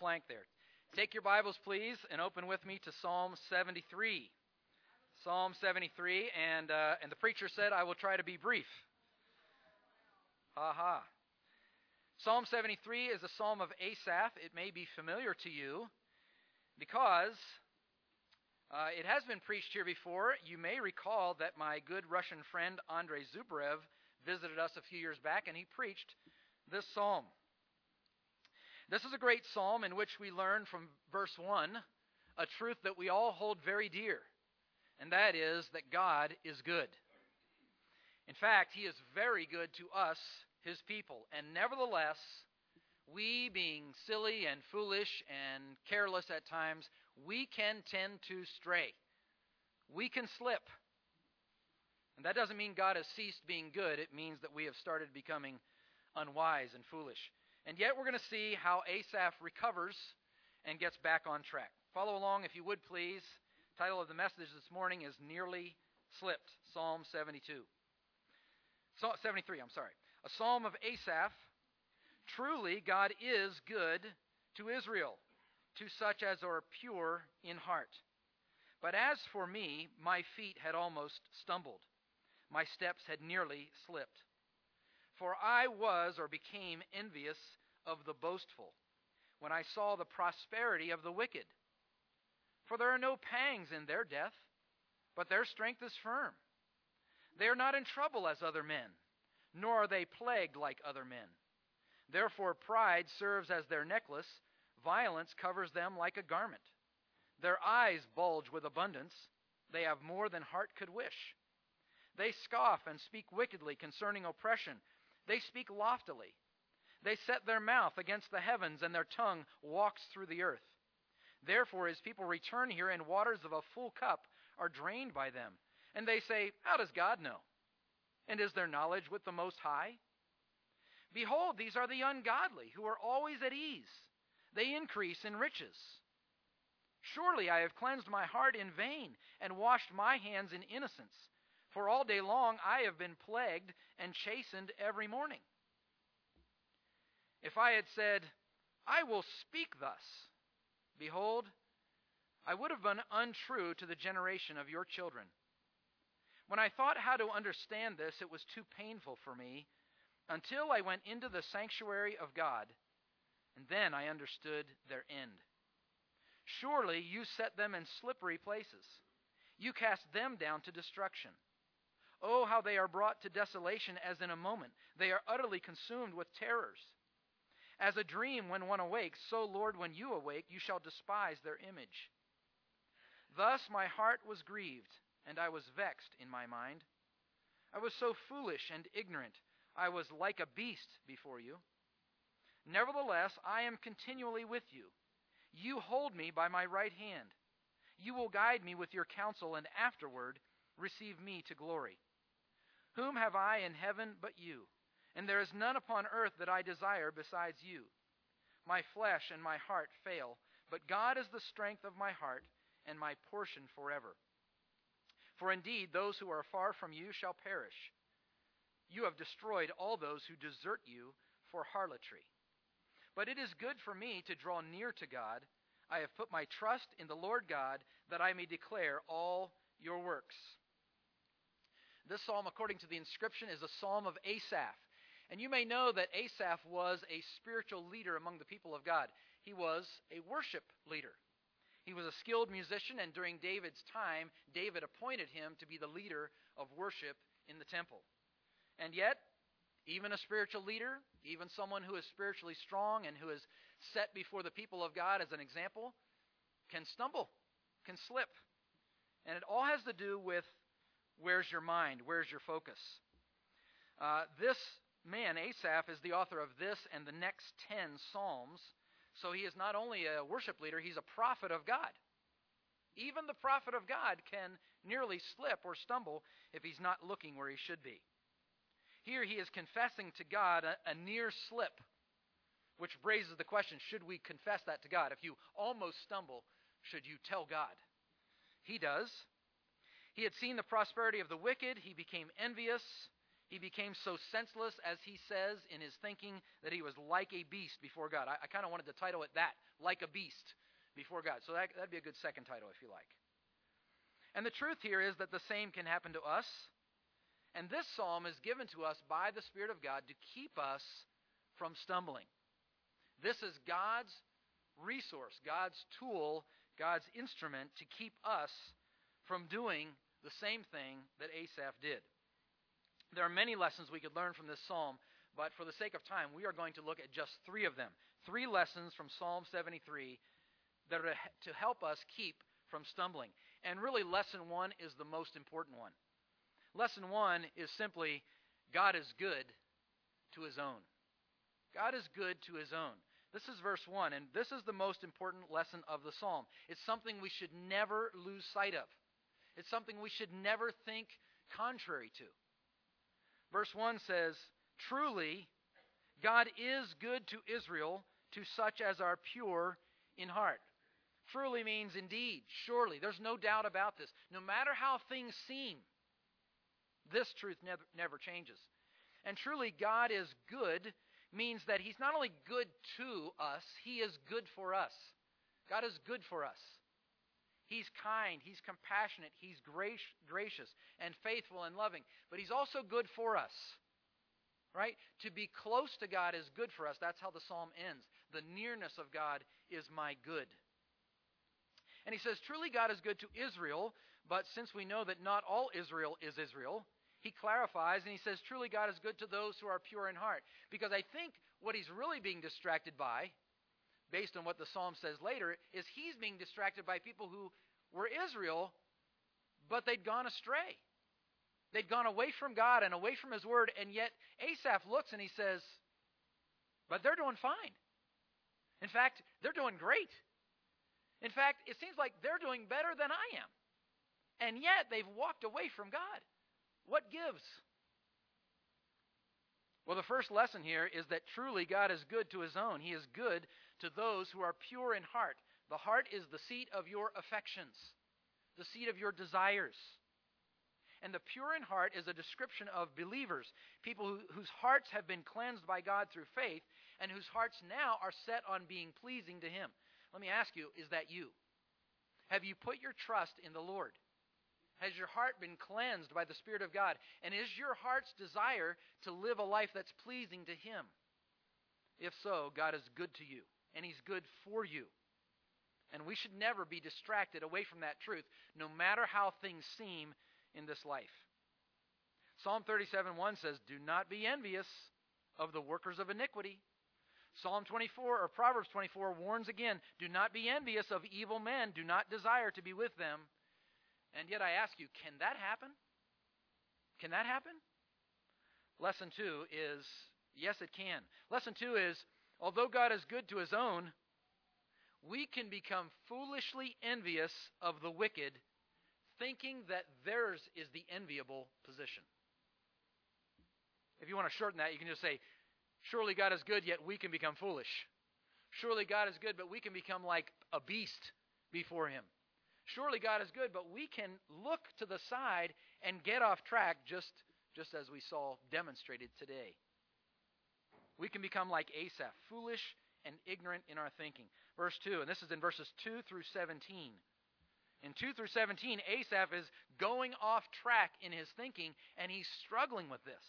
blank there. Take your Bibles, please, and open with me to Psalm 73. Psalm 73, and the preacher said, I will try to be brief. Ha. Psalm 73 is a psalm of Asaph. It may be familiar to you because it has been preached here before. You may recall that my good Russian friend Andrei Zubarev visited us a few years back, and he preached this psalm. This is a great psalm in which we learn from verse 1 a truth that we all hold very dear, and that is that God is good. In fact, He is very good to us, His people, and nevertheless, we, being silly and foolish and careless at times, we can tend to stray. We can slip. And that doesn't mean God has ceased being good. It means that we have started becoming unwise and foolish. And yet we're going to see how Asaph recovers and gets back on track. Follow along if you would, please. The title of the message this morning is Nearly Slipped, Psalm 73. A psalm of Asaph. Truly, God is good to Israel, to such as are pure in heart. But as for me, my feet had almost stumbled. My steps had nearly slipped. For I was or became envious of the boastful when I saw the prosperity of the wicked. For there are no pangs in their death, but their strength is firm. They are not in trouble as other men, nor are they plagued like other men. Therefore pride serves as their necklace, violence covers them like a garment. Their eyes bulge with abundance, they have more than heart could wish. They scoff and speak wickedly concerning oppression. They speak loftily. They set their mouth against the heavens, and their tongue walks through the earth. Therefore his people return here, and waters of a full cup are drained by them. And they say, how does God know? And is there knowledge with the Most High? Behold, these are the ungodly, who are always at ease. They increase in riches. Surely I have cleansed my heart in vain, and washed my hands in innocence. For all day long I have been plagued and chastened every morning. If I had said, I will speak thus, behold, I would have been untrue to the generation of your children. When I thought how to understand this, it was too painful for me, until I went into the sanctuary of God, and then I understood their end. Surely you set them in slippery places. You cast them down to destruction. Oh, how they are brought to desolation as in a moment. They are utterly consumed with terrors. As a dream when one awakes, so, Lord, when you awake, you shall despise their image. Thus my heart was grieved, and I was vexed in my mind. I was so foolish and ignorant. I was like a beast before you. Nevertheless, I am continually with you. You hold me by my right hand. You will guide me with your counsel, and afterward receive me to glory. Whom have I in heaven but you? And there is none upon earth that I desire besides you. My flesh and my heart fail, but God is the strength of my heart and my portion forever. For indeed, those who are far from you shall perish. You have destroyed all those who desert you for harlotry. But it is good for me to draw near to God. I have put my trust in the Lord God, that I may declare all your works. This psalm, according to the inscription, is a psalm of Asaph. And you may know that Asaph was a spiritual leader among the people of God. He was a worship leader. He was a skilled musician, and during David's time, David appointed him to be the leader of worship in the temple. And yet, even a spiritual leader, even someone who is spiritually strong and who is set before the people of God as an example, can stumble, can slip. And it all has to do with where's your mind, where's your focus. This man, Asaph, is the author of this and the next 10 Psalms. So he is not only a worship leader, he's a prophet of God. Even the prophet of God can nearly slip or stumble if he's not looking where he should be. Here he is confessing to God a near slip, which raises the question, should we confess that to God? If you almost stumble, should you tell God? He does. He had seen the prosperity of the wicked. He became envious. He became so senseless, as he says, in his thinking that he was like a beast before God. I kind of wanted to title it that, Like a Beast Before God. So that'd be a good second title if you like. And the truth here is that the same can happen to us. And this psalm is given to us by the Spirit of God to keep us from stumbling. This is God's resource, God's tool, God's instrument to keep us from doing the same thing that Asaph did. There are many lessons we could learn from this psalm, but for the sake of time, we are going to look at just 3 of them. 3 lessons from Psalm 73 that are to help us keep from stumbling. And really, lesson 1 is the most important one. Lesson 1 is simply, God is good to his own. God is good to his own. This is verse 1, and this is the most important lesson of the psalm. It's something we should never lose sight of. It's something we should never think contrary to. Verse 1 says, "Truly, God is good to Israel, to such as are pure in heart." Truly means indeed, surely. There's no doubt about this. No matter how things seem, this truth never changes. And truly, God is good means that he's not only good to us, he is good for us. God is good for us. He's kind, he's compassionate, he's gracious and faithful and loving. But he's also good for us, right? To be close to God is good for us. That's how the psalm ends. The nearness of God is my good. And he says, truly God is good to Israel, but since we know that not all Israel is Israel, he clarifies and he says, truly God is good to those who are pure in heart. Because I think what he's really being distracted by, based on what the psalm says later, is he's being distracted by people who were Israel, but they'd gone astray. They'd gone away from God and away from his word, and yet Asaph looks and he says, but they're doing fine. In fact, they're doing great. In fact, it seems like they're doing better than I am. And yet they've walked away from God. What gives? Well, the first lesson here is that truly God is good to his own. He is good to those who are pure in heart. The heart is the seat of your affections, the seat of your desires. And the pure in heart is a description of believers, people whose hearts have been cleansed by God through faith and whose hearts now are set on being pleasing to him. Let me ask you, is that you? Have you put your trust in the Lord? Has your heart been cleansed by the Spirit of God? And is your heart's desire to live a life that's pleasing to him? If so, God is good to you, and he's good for you. And we should never be distracted away from that truth, no matter how things seem in this life. Psalm 37:1 says, do not be envious of the workers of iniquity. Psalm 24, or Proverbs 24, warns again, do not be envious of evil men, do not desire to be with them. And yet I ask you, can that happen? Can that happen? Lesson 2 is, yes, it can. Lesson 2 is, although God is good to his own, we can become foolishly envious of the wicked, thinking that theirs is the enviable position. If you want to shorten that, you can just say, surely God is good, yet we can become foolish. Surely God is good, but we can become like a beast before him. Surely God is good, but we can look to the side and get off track just as we saw demonstrated today. We can become like Asaph, foolish and ignorant in our thinking. Verse 2, and this is in verses 2 through 17. In 2 through 17, Asaph is going off track in his thinking, and he's struggling with this.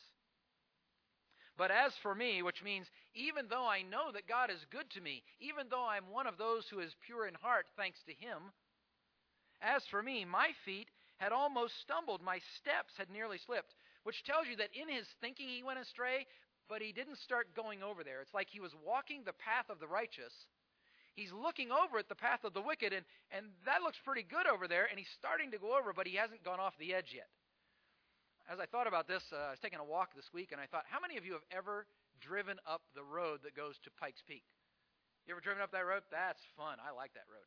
But as for me, which means even though I know that God is good to me, even though I'm one of those who is pure in heart thanks to him, as for me, my feet had almost stumbled, my steps had nearly slipped, which tells you that in his thinking he went astray, but he didn't start going over there. It's like he was walking the path of the righteous. He's looking over at the path of the wicked, and that looks pretty good over there, and he's starting to go over, but he hasn't gone off the edge yet. As I thought about this, I was taking a walk this week, and I thought, how many of you have ever driven up the road that goes to Pikes Peak? You ever driven up that road? That's fun. I like that road.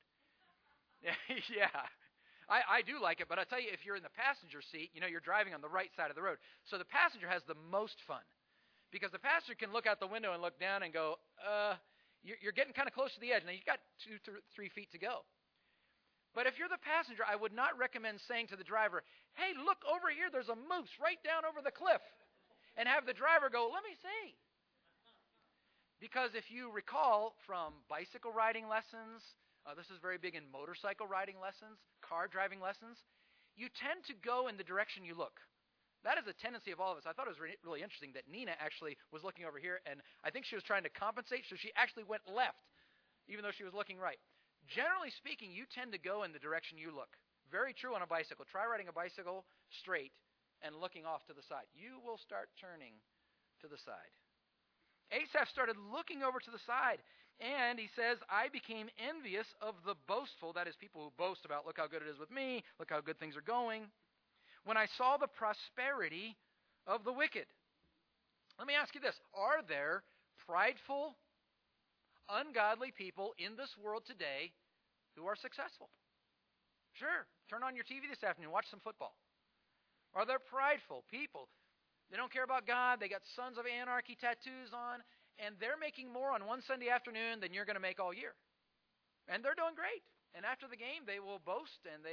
Yeah. I do like it, but I tell you, if you're in the passenger seat, you're driving on the right side of the road. So the passenger has the most fun, because the passenger can look out the window and look down and go, you're getting kind of close to the edge. Now, you've got 2 to 3 feet to go. But if you're the passenger, I would not recommend saying to the driver, hey, look over here, there's a moose right down over the cliff. and have the driver go, let me see. Because if you recall from bicycle riding lessons, this is very big in motorcycle riding lessons, car driving lessons, you tend to go in the direction you look. That is a tendency of all of us. I thought it was really interesting that Nina actually was looking over here, and I think she was trying to compensate, so she actually went left, even though she was looking right. Generally speaking, you tend to go in the direction you look. Very true on a bicycle. Try riding a bicycle straight and looking off to the side. You will start turning to the side. Asaph started looking over to the side, and he says, I became envious of the boastful, that is, people who boast about, look how good it is with me, look how good things are going, when I saw the prosperity of the wicked. Let me ask you this. Are there prideful, ungodly people in this world today who are successful? Sure. Turn on your TV this afternoon. Watch some football. Are there prideful people? They don't care about God. They got Sons of Anarchy tattoos on, and they're making more on one Sunday afternoon than you're going to make all year. And they're doing great. And after the game, they will boast, and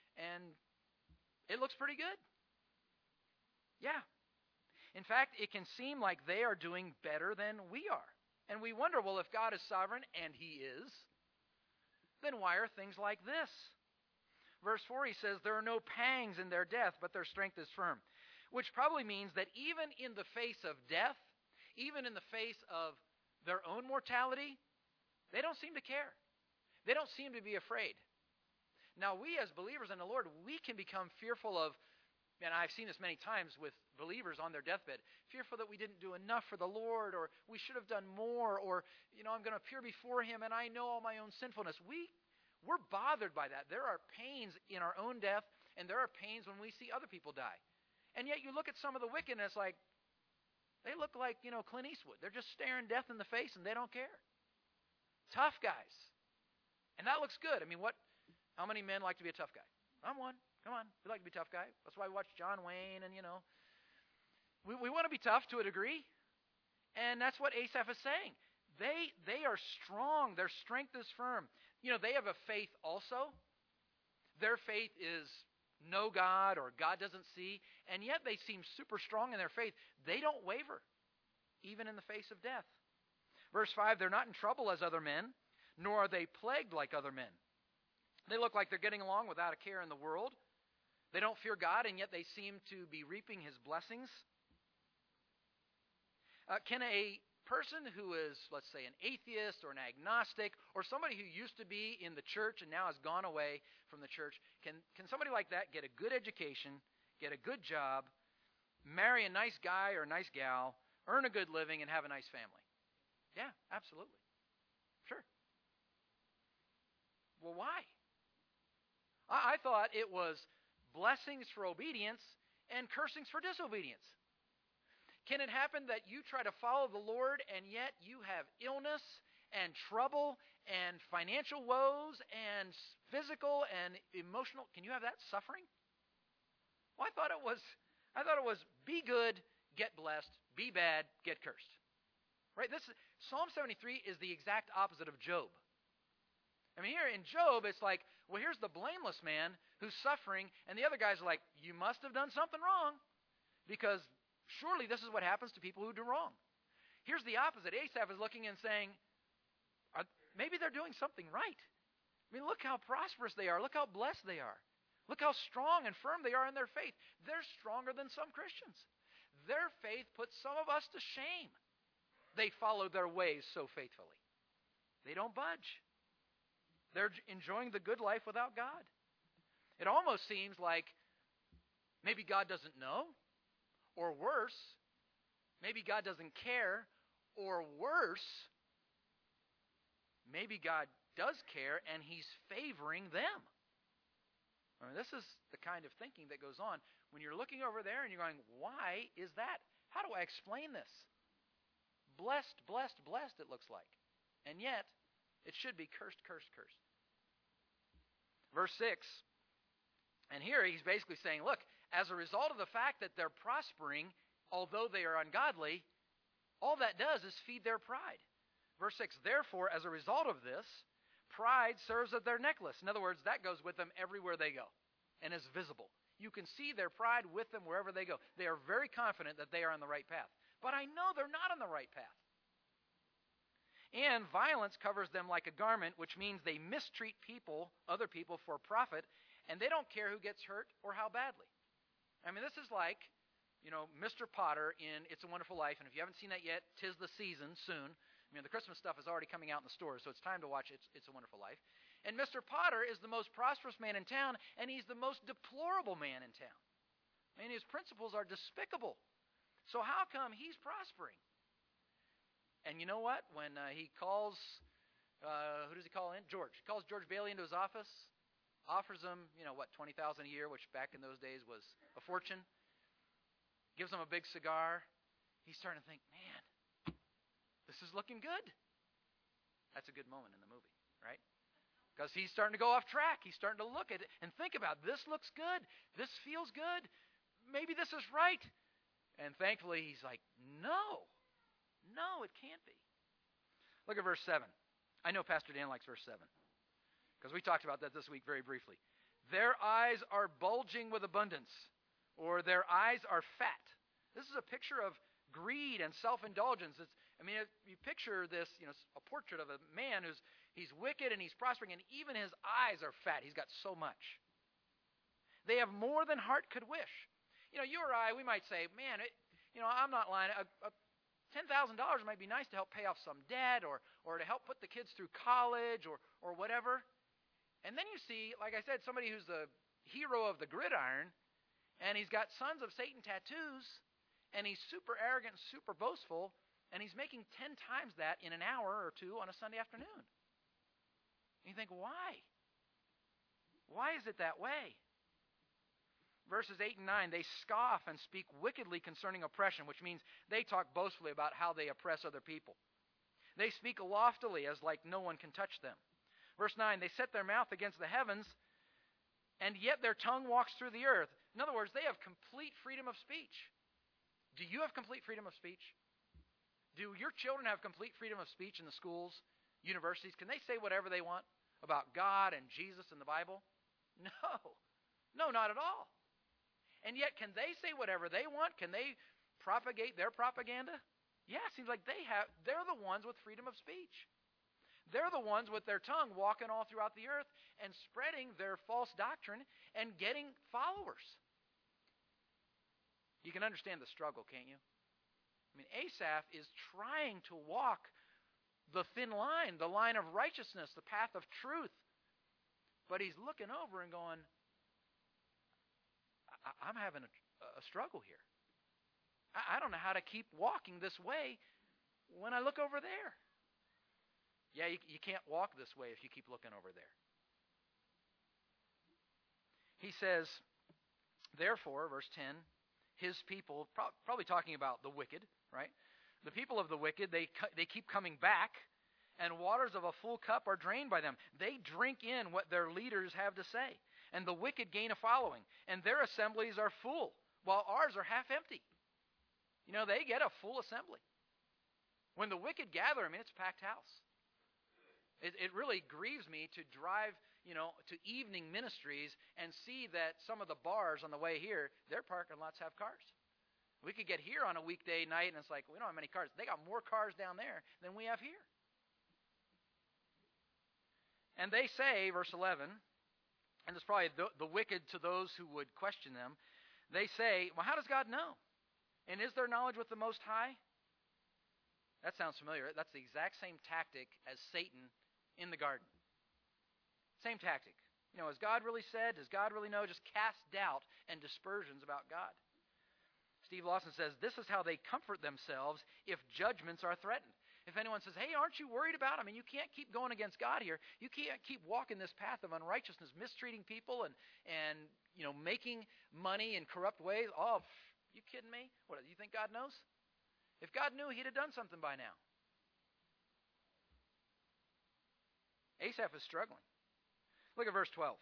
it looks pretty good. Yeah. In fact, it can seem like they are doing better than we are. And we wonder, well, if God is sovereign, and He is, then why are things like this? Verse 4, he says, there are no pangs in their death, but their strength is firm. Which probably means that even in the face of death, even in the face of their own mortality, they don't seem to care. They don't seem to be afraid. Now, we as believers in the Lord, we can become fearful of, and I've seen this many times with believers on their deathbed, fearful that we didn't do enough for the Lord, or we should have done more, or, I'm going to appear before Him and I know all my own sinfulness. We're bothered by that. There are pains in our own death, and there are pains when we see other people die. And yet you look at some of the wicked, and it's like, they look like, Clint Eastwood. They're just staring death in the face, and they don't care. Tough guys. And that looks good. I mean, how many men like to be a tough guy? I'm one. Come on. We like to be a tough guy. That's why we watch John Wayne, and, we want to be tough to a degree. And that's what Asaph is saying. They are strong. Their strength is firm. They have a faith also. Their faith is no God, or God doesn't see, and yet they seem super strong in their faith. They don't waver, even in the face of death. Verse 5, they're not in trouble as other men, nor are they plagued like other men. They look like they're getting along without a care in the world. They don't fear God, and yet they seem to be reaping His blessings. Can a person who is, let's say, an atheist or an agnostic, or somebody who used to be in the church and now has gone away from the church, can somebody like that get a good education, get a good job, marry a nice guy or a nice gal, earn a good living, and have a nice family? Yeah, absolutely. Sure. Well, why? I thought it was blessings for obedience and cursings for disobedience. Can it happen that you try to follow the Lord and yet you have illness and trouble and financial woes and physical and emotional? Can you have that suffering? Well, I thought it was be good, get blessed, be bad, get cursed. Right? Psalm 73 is the exact opposite of Job. I mean, here in Job, it's like, well, here's the blameless man who's suffering, and the other guys are like, you must have done something wrong, because surely this is what happens to people who do wrong. Here's the opposite. Asaph is looking and saying, maybe they're doing something right. I mean, look how prosperous they are. Look how blessed they are. Look how strong and firm they are in their faith. They're stronger than some Christians. Their faith puts some of us to shame. They follow their ways so faithfully. They don't budge. They're enjoying the good life without God. It almost seems like maybe God doesn't know, or worse, maybe God doesn't care, or worse, maybe God does care and He's favoring them. I mean, this is the kind of thinking that goes on when you're looking over there and you're going, why is that? How do I explain this? Blessed, blessed, blessed, it looks like. And yet, it should be cursed, cursed, cursed. Verse 6, and here he's basically saying, look, as a result of the fact that they're prospering, although they are ungodly, all that does is feed their pride. Verse 6, therefore, as a result of this, pride serves as their necklace. In other words, that goes with them everywhere they go and is visible. You can see their pride with them wherever they go. They are very confident that they are on the right path. But I know they're not on the right path. And violence covers them like a garment, which means they mistreat other people for profit, and they don't care who gets hurt or how badly. I mean, this is like, Mr. Potter in It's a Wonderful Life, and if you haven't seen that yet, 'tis the season soon. The Christmas stuff is already coming out in the stores, so it's time to watch It's a Wonderful Life. And Mr. Potter is the most prosperous man in town, and he's the most deplorable man in town. I mean, his principles are despicable. So how come he's prospering? And you know what? When he calls, who does he call in? George. He calls George Bailey into his office, offers him, $20,000 a year, which back in those days was a fortune. Gives him a big cigar. He's starting to think, man, this is looking good. That's a good moment in the movie, right? Because he's starting to go off track. He's starting to look at it and think about, this looks good. This feels good. Maybe this is right. And thankfully, he's like, no, it can't be. Look at verse 7. I know Pastor Dan likes verse 7 because we talked about that this week very briefly. Their eyes are bulging with abundance, or their eyes are fat. This is a picture of greed and self-indulgence. If you picture this, a portrait of a man he's wicked and he's prospering, and even his eyes are fat. He's got so much. They have more than heart could wish. You or I, we might say, man, I'm not lying. $10,000 might be nice to help pay off some debt or to help put the kids through college or whatever. And then you see, like I said, somebody who's the hero of the gridiron, and he's got Sons of Satan tattoos, and he's super arrogant, super boastful, and he's making 10 times that in an hour or two on a Sunday afternoon. And you think, why? Why is it that way? Verses 8 and 9, they scoff and speak wickedly concerning oppression, which means they talk boastfully about how they oppress other people. They speak loftily as like no one can touch them. Verse 9, they set their mouth against the heavens, and yet their tongue walks through the earth. In other words, they have complete freedom of speech. Do you have complete freedom of speech? Do your children have complete freedom of speech in the schools, universities? Can they say whatever they want about God and Jesus and the Bible? No, not at all. And yet, can they say whatever they want? Can they propagate their propaganda? Yeah, it seems like they're the ones with freedom of speech. They're the ones with their tongue walking all throughout the earth and spreading their false doctrine and getting followers. You can understand the struggle, can't you? Asaph is trying to walk the thin line, the line of righteousness, the path of truth. But he's looking over and going, I'm having a struggle here. I don't know how to keep walking this way when I look over there. Yeah, you can't walk this way if you keep looking over there. He says, therefore, verse 10, his people, probably talking about the wicked, right? The people of the wicked, they keep coming back, and waters of a full cup are drained by them. They drink in what their leaders have to say, and the wicked gain a following, and their assemblies are full, while ours are half empty. They get a full assembly. When the wicked gather, it's a packed house. It really grieves me to drive, to evening ministries and see that some of the bars on the way here, their parking lots have cars. We could get here on a weekday night, and it's like, we don't have many cars. They got more cars down there than we have here. And they say, verse 11, and it's probably the wicked to those who would question them, they say, well, how does God know? And is there knowledge with the Most High? That sounds familiar. That's the exact same tactic as Satan in the garden. Same tactic. Has God really said? Does God really know? Just cast doubt and dispersions about God. Steve Lawson says, this is how they comfort themselves if judgments are threatened. If anyone says, hey, aren't you worried about it? You can't keep going against God here. You can't keep walking this path of unrighteousness, mistreating people and making money in corrupt ways. Oh, you kidding me? What, do you think God knows? If God knew, he'd have done something by now. Asaph is struggling. Look at verse 12.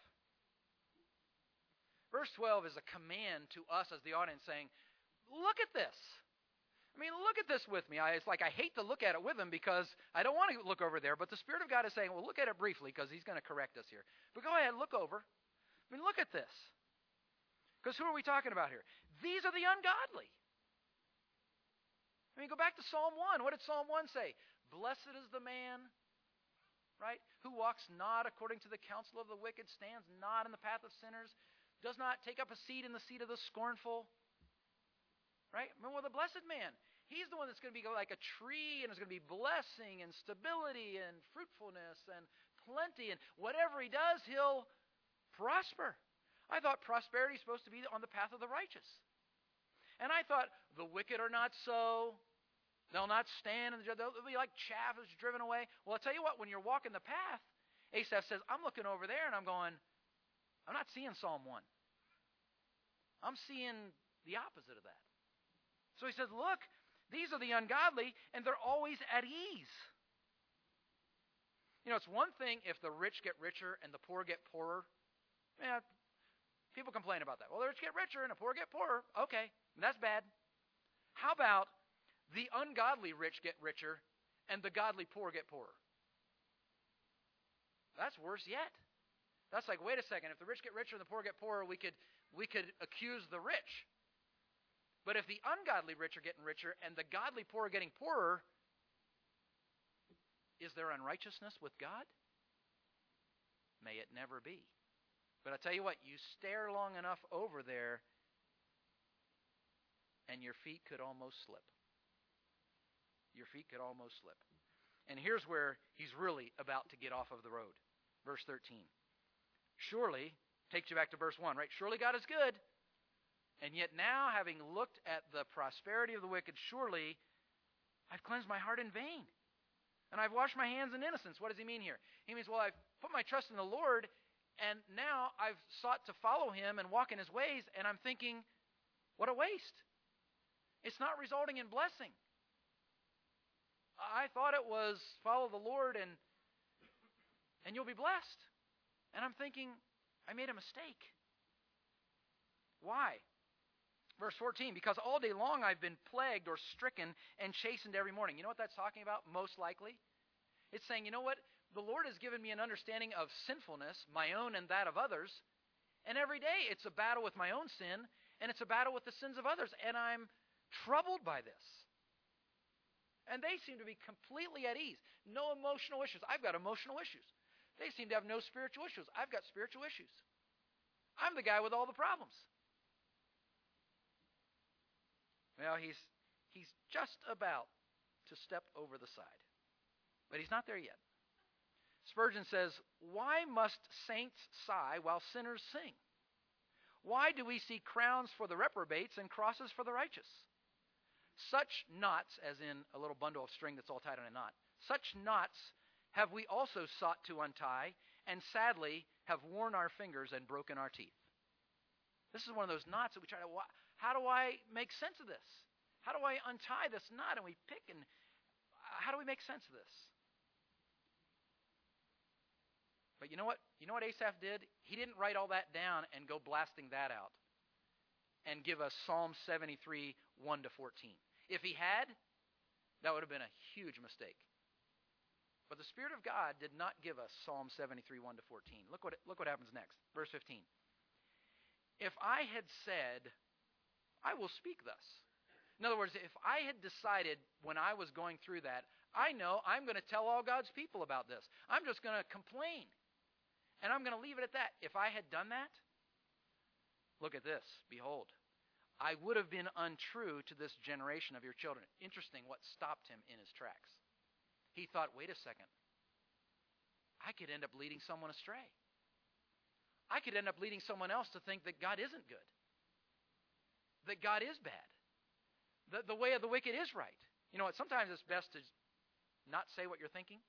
Verse 12 is a command to us as the audience saying, look at this. Look at this with me. It's like I hate to look at it with him because I don't want to look over there, but the Spirit of God is saying, well, look at it briefly because he's going to correct us here. But go ahead, look over. Look at this. Because who are we talking about here? These are the ungodly. I mean, go back to Psalm 1. What did Psalm 1 say? Blessed is the man, right, who walks not according to the counsel of the wicked, stands not in the path of sinners, does not take up a seat in the seat of the scornful. Right? Remember, the blessed man, he's the one that's going to be like a tree, and is going to be blessing and stability and fruitfulness and plenty. And whatever he does, he'll prosper. I thought prosperity is supposed to be on the path of the righteous. And I thought, the wicked are not so. They'll not stand, and they'll be like chaff that's driven away. Well, I'll tell you what, when you're walking the path, Asaph says, I'm looking over there, and I'm going, I'm not seeing Psalm 1. I'm seeing the opposite of that. So he says, look, these are the ungodly, and they're always at ease. You know, it's one thing if the rich get richer and the poor get poorer. Yeah, people complain about that. Well, the rich get richer and the poor get poorer. Okay, that's bad. How about the ungodly rich get richer and the godly poor get poorer? That's worse yet. That's like, wait a second, if the rich get richer and the poor get poorer, we could accuse the rich. But if the ungodly rich are getting richer and the godly poor are getting poorer, is there unrighteousness with God? May it never be. But I tell you what, you stare long enough over there and your feet could almost slip. Your feet could almost slip. And here's where he's really about to get off of the road. Verse 13. Surely, takes you back to verse 1, right? Surely God is good. And yet now, having looked at the prosperity of the wicked, surely I've cleansed my heart in vain. And I've washed my hands in innocence. What does he mean here? He means, well, I've put my trust in the Lord, and now I've sought to follow him and walk in his ways, and I'm thinking, what a waste. It's not resulting in blessing. I thought it was follow the Lord and you'll be blessed. And I'm thinking, I made a mistake. Why? Verse 14, because all day long I've been plagued or stricken and chastened every morning. You know what that's talking about? Most likely. It's saying, you know what? The Lord has given me an understanding of sinfulness, my own and that of others. And every day it's a battle with my own sin, and it's a battle with the sins of others. And I'm troubled by this. And they seem to be completely at ease. No emotional issues. I've got emotional issues. They seem to have no spiritual issues. I've got spiritual issues. I'm the guy with all the problems. Well, he's just about to step over the side. But he's not there yet. Spurgeon says, why must saints sigh while sinners sing? Why do we see crowns for the reprobates and crosses for the righteous? Such knots, as in a little bundle of string that's all tied in a knot, such knots have we also sought to untie, and sadly have worn our fingers and broken our teeth. This is one of those knots that we try to, how do I make sense of this? How do I untie this knot? And we pick, and how do we make sense of this? But you know what? You know what Asaph did? He didn't write all that down and go blasting that out and give us Psalm 73, 1 to 14. If he had, that would have been a huge mistake. But the Spirit of God did not give us Psalm 73, 1 to 14. Look what happens next. Verse 15. If I had said, I will speak thus. In other words, if I had decided when I was going through that, I know I'm going to tell all God's people about this. I'm just going to complain. And I'm going to leave it at that. If I had done that, look at this. Behold, I would have been untrue to this generation of your children. Interesting what stopped him in his tracks. He thought, wait a second. I could end up leading someone astray. I could end up leading someone else to think that God isn't good. That God is bad. The way of the wicked is right. You know what? Sometimes it's best to not say what you're thinking.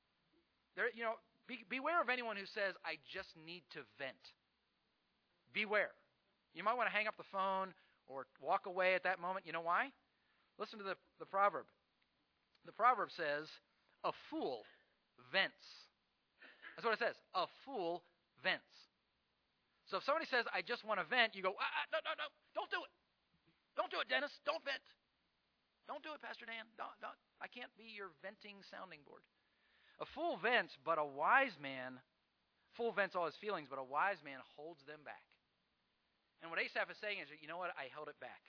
Beware of anyone who says, I just need to vent. Beware. You might want to hang up the phone or walk away at that moment. You know why? Listen to the proverb. The proverb says, a fool vents. That's what it says. A fool vents. So if somebody says, I just want to vent, you go, no, don't do it. Don't do it, Dennis. Don't vent. Don't do it, Pastor Dan. Don't. I can't be your venting sounding board. A fool vents, but a wise man, fool vents all his feelings, but a wise man holds them back. And what Asaph is saying is, you know what? I held it back.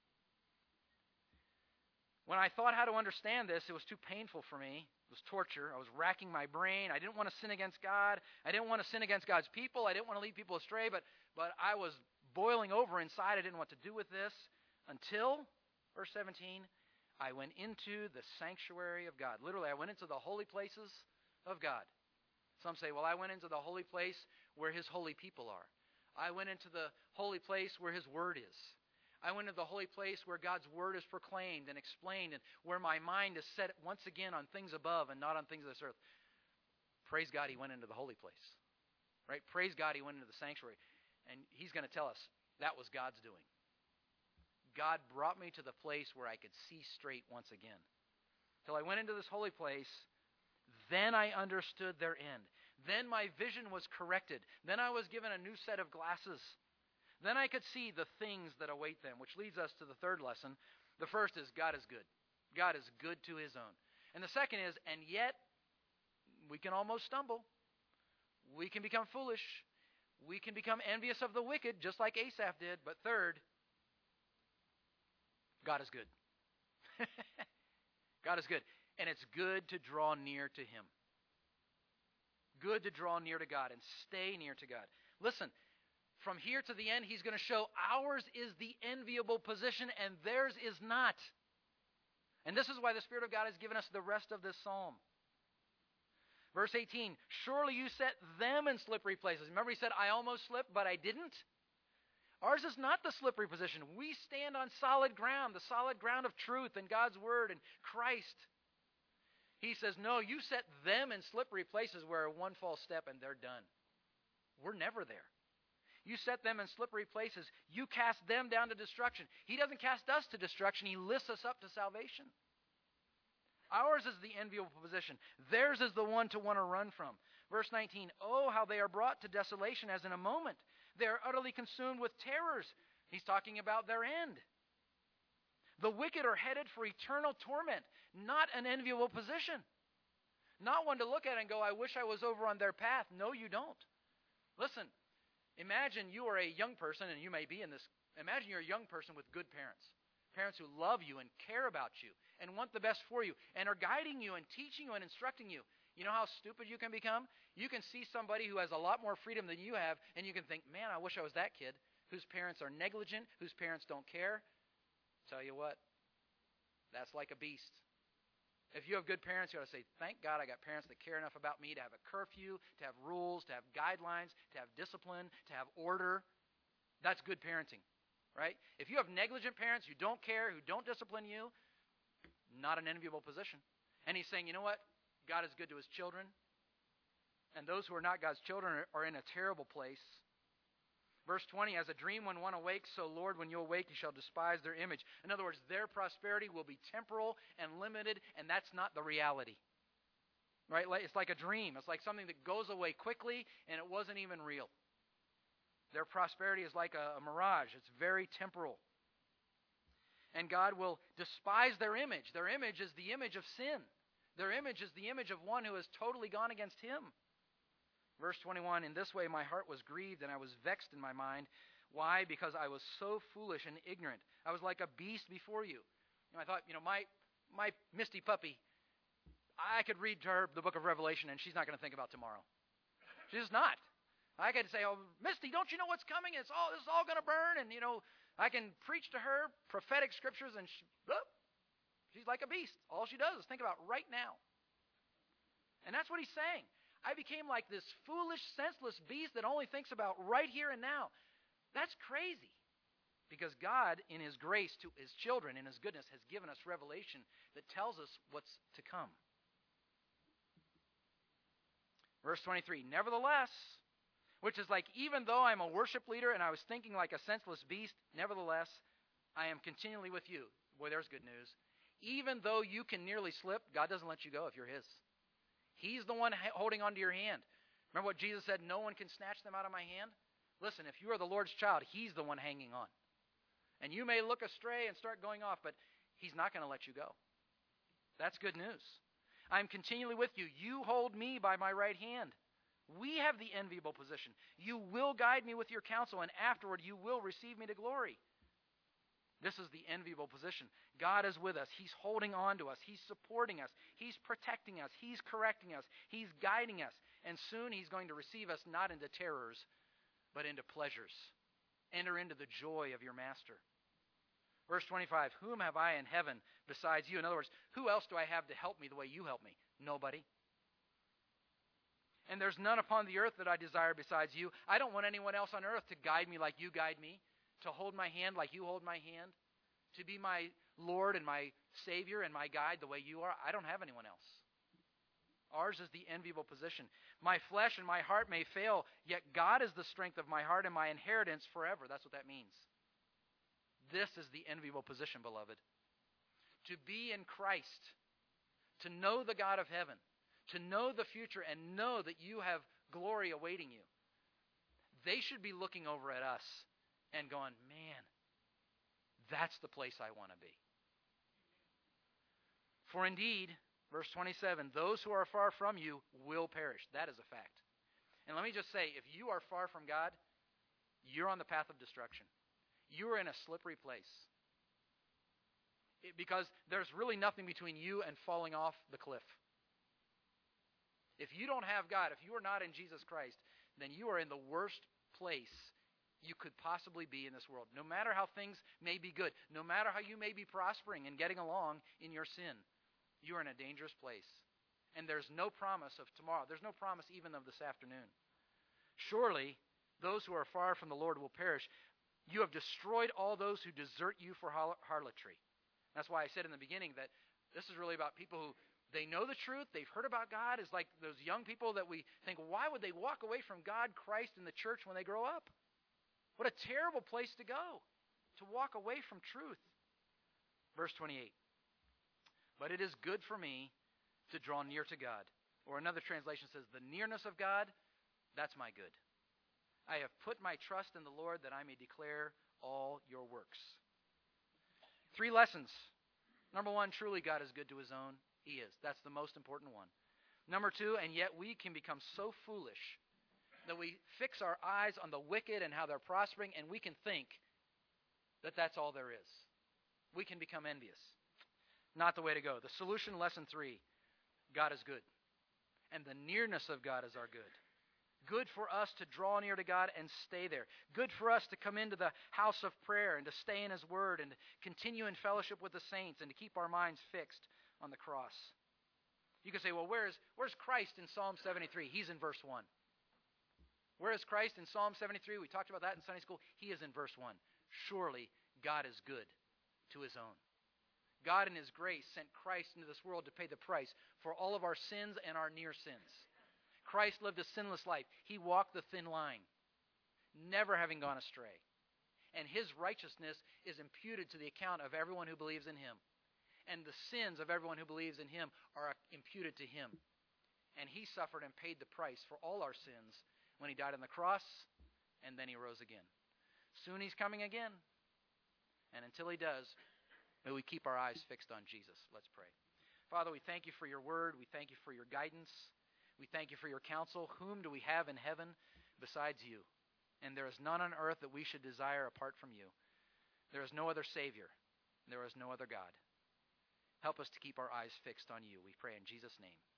When I thought how to understand this, it was too painful for me. It was torture. I was racking my brain. I didn't want to sin against God. I didn't want to sin against God's people. I didn't want to lead people astray, but I was boiling over inside. I didn't know what to do with this until, verse 17, I went into the sanctuary of God. Literally, I went into the holy places of God. Some say, well, I went into the holy place where His holy people are. I went into the holy place where His Word is. I went into the holy place where God's Word is proclaimed and explained, and where my mind is set once again on things above and not on things of this earth. Praise God, he went into the holy place. Right? Praise God, he went into the sanctuary. And he's going to tell us that was God's doing. God brought me to the place where I could see straight once again. Till I went into this holy place, then I understood their end. Then my vision was corrected. Then I was given a new set of glasses. Then I could see the things that await them, which leads us to the third lesson. The first is God is good. God is good to his own. And the second is, and yet we can almost stumble. We can become foolish. We can become envious of the wicked, just like Asaph did. But third, God is good. God is good. And it's good to draw near to him. Good to draw near to God and stay near to God. Listen, from here to the end, he's going to show ours is the enviable position and theirs is not. And this is why the Spirit of God has given us the rest of this psalm. Verse 18, surely you set them in slippery places. Remember he said, I almost slipped, but I didn't? Ours is not the slippery position. We stand on solid ground, the solid ground of truth and God's Word and Christ. He says, no, you set them in slippery places where one false step and they're done. We're never there. You set them in slippery places. You cast them down to destruction. He doesn't cast us to destruction. He lifts us up to salvation. Ours is the enviable position. Theirs is the one to want to run from. Verse 19, oh, how they are brought to desolation as in a moment. They are utterly consumed with terrors. He's talking about their end. The wicked are headed for eternal torment, not an enviable position. Not one to look at and go, I wish I was over on their path. No, you don't. Listen, imagine you are a young person, and you may be in this. Imagine you're a young person with good parents. Parents who love you and care about you and want the best for you and are guiding you and teaching you and instructing you. You know how stupid you can become? You can see somebody who has a lot more freedom than you have, and you can think, man, I wish I was that kid whose parents are negligent, whose parents don't care. Tell you what, that's like a beast. If you have good parents, you ought to say, thank God I got parents that care enough about me to have a curfew, to have rules, to have guidelines, to have discipline, to have order. That's good parenting, right? If you have negligent parents who don't care, who don't discipline you, not an enviable position. And he's saying, you know what? God is good to his children. And those who are not God's children are in a terrible place. Verse 20, as a dream when one awakes, so Lord, when you awake, you shall despise their image. In other words, their prosperity will be temporal and limited, and that's not the reality. Right? It's like a dream. It's like something that goes away quickly, and it wasn't even real. Their prosperity is like a mirage. It's very temporal. And God will despise their image. Their image is the image of sin. Their image is the image of one who has totally gone against him. Verse 21, in this way my heart was grieved and I was vexed in my mind. Why? Because I was so foolish and ignorant. I was like a beast before you. I thought, my Misty puppy, I could read to her the book of Revelation and she's not going to think about tomorrow. She's just not. I could say, oh, Misty, don't you know what's coming? This is all going to burn. And, I can preach to her prophetic scriptures and she's like a beast. All she does is think about right now. And that's what he's saying. I became like this foolish, senseless beast that only thinks about right here and now. That's crazy. Because God, in his grace to his children, in his goodness, has given us revelation that tells us what's to come. Verse 23, nevertheless, which is like, even though I'm a worship leader and I was thinking like a senseless beast, nevertheless, I am continually with you. Boy, there's good news. Even though you can nearly slip, God doesn't let you go if you're his. He's the one holding onto your hand. Remember what Jesus said, no one can snatch them out of my hand? Listen, if you are the Lord's child, he's the one hanging on. And you may look astray and start going off, but he's not going to let you go. That's good news. I'm continually with you. You hold me by my right hand. We have the enviable position. You will guide me with your counsel, and afterward you will receive me to glory. This is the enviable position. God is with us. He's holding on to us. He's supporting us. He's protecting us. He's correcting us. He's guiding us. And soon He's going to receive us not into terrors, but into pleasures. Enter into the joy of your master. Verse 25, whom have I in heaven besides you? In other words, who else do I have to help me the way you help me? Nobody. And there's none upon the earth that I desire besides you. I don't want anyone else on earth to guide me like you guide me, to hold my hand like you hold my hand, to be my Lord and my Savior and my guide the way you are. I don't have anyone else. Ours is the enviable position. My flesh and my heart may fail, yet God is the strength of my heart and my inheritance forever. That's what that means. This is the enviable position, beloved. To be in Christ, to know the God of heaven, to know the future and know that you have glory awaiting you. They should be looking over at us and going, man, that's the place I want to be. For indeed, verse 27, those who are far from you will perish. That is a fact. And let me just say, if you are far from God, you're on the path of destruction. You are in a slippery place. Because there's really nothing between you and falling off the cliff. If you don't have God, if you are not in Jesus Christ, then you are in the worst place you could possibly be in this world. No matter how things may be good, no matter how you may be prospering and getting along in your sin, you are in a dangerous place. And there's no promise of tomorrow. There's no promise even of this afternoon. Surely, those who are far from the Lord will perish. You have destroyed all those who desert you for harlotry. That's why I said in the beginning that this is really about people who they know the truth, they've heard about God. It's like those young people that we think, why would they walk away from God, Christ, and the church when they grow up? What a terrible place to go, to walk away from truth. Verse 28, but it is good for me to draw near to God. Or another translation says, the nearness of God, that's my good. I have put my trust in the Lord that I may declare all your works. 3 lessons. Number 1, truly God is good to His own. He is. That's the most important one. Number 2, and yet we can become so foolish that we fix our eyes on the wicked and how they're prospering, and we can think that that's all there is. We can become envious. Not the way to go. The solution, lesson 3, God is good. And the nearness of God is our good. Good for us to draw near to God and stay there. Good for us to come into the house of prayer and to stay in His Word and to continue in fellowship with the saints and to keep our minds fixed on the cross. You can say, well, where's Christ in Psalm 73? He's in verse 1. Where is Christ in Psalm 73? We talked about that in Sunday school. He is in verse 1. Surely God is good to His own. God in His grace sent Christ into this world to pay the price for all of our sins and our near sins. Christ lived a sinless life. He walked the thin line, never having gone astray. And His righteousness is imputed to the account of everyone who believes in Him. And the sins of everyone who believes in Him are imputed to Him. And He suffered and paid the price for all our sins when He died on the cross, and then He rose again. Soon He's coming again. And until He does, may we keep our eyes fixed on Jesus. Let's pray. Father, we thank You for Your word. We thank You for Your guidance. We thank You for Your counsel. Whom do we have in heaven besides You? And there is none on earth that we should desire apart from You. There is no other Savior. There is no other God. Help us to keep our eyes fixed on You. We pray in Jesus' name.